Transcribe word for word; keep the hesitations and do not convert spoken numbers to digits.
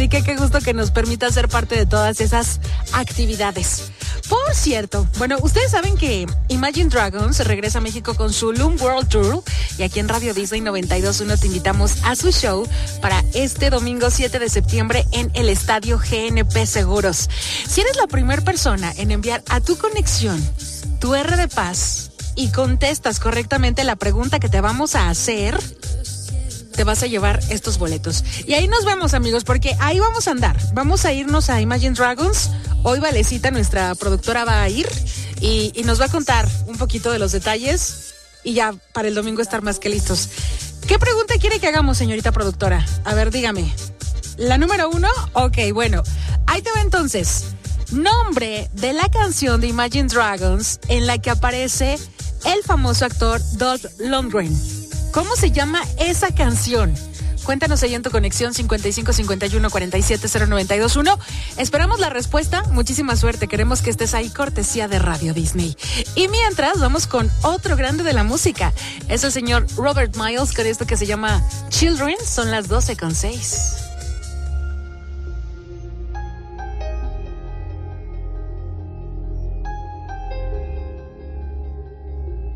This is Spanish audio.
Así que qué gusto que nos permita ser parte de todas esas actividades. Por cierto, bueno, ustedes saben que Imagine Dragons regresa a México con su Loom World Tour y aquí en Radio Disney noventa y dos punto uno te invitamos a su show para este domingo siete de septiembre en el Estadio G N P Seguros. Si eres la primera persona en enviar a tu conexión tu R de paz y contestas correctamente la pregunta que te vamos a hacer, te vas a llevar estos boletos. Y ahí nos vemos, amigos, porque ahí vamos a andar. Vamos a irnos a Imagine Dragons. Hoy Valecita, nuestra productora, va a ir y, y nos va a contar un poquito de los detalles y ya para el domingo estar más que listos. ¿Qué pregunta quiere que hagamos, señorita productora? A ver, dígame. ¿La número uno? Ok, bueno. Ahí te va entonces. Nombre de la canción de Imagine Dragons en la que aparece el famoso actor Dolph Lundgren. ¿Cómo se llama esa canción? Cuéntanos ahí en tu conexión cincuenta y cinco cincuenta y uno cuarenta y siete cero noventa y dos uno. Esperamos la respuesta. Muchísima suerte. Queremos que estés ahí, cortesía de Radio Disney. Y mientras, vamos con otro grande de la música. Es el señor Robert Miles con esto que se llama Children. Son las doce con seis.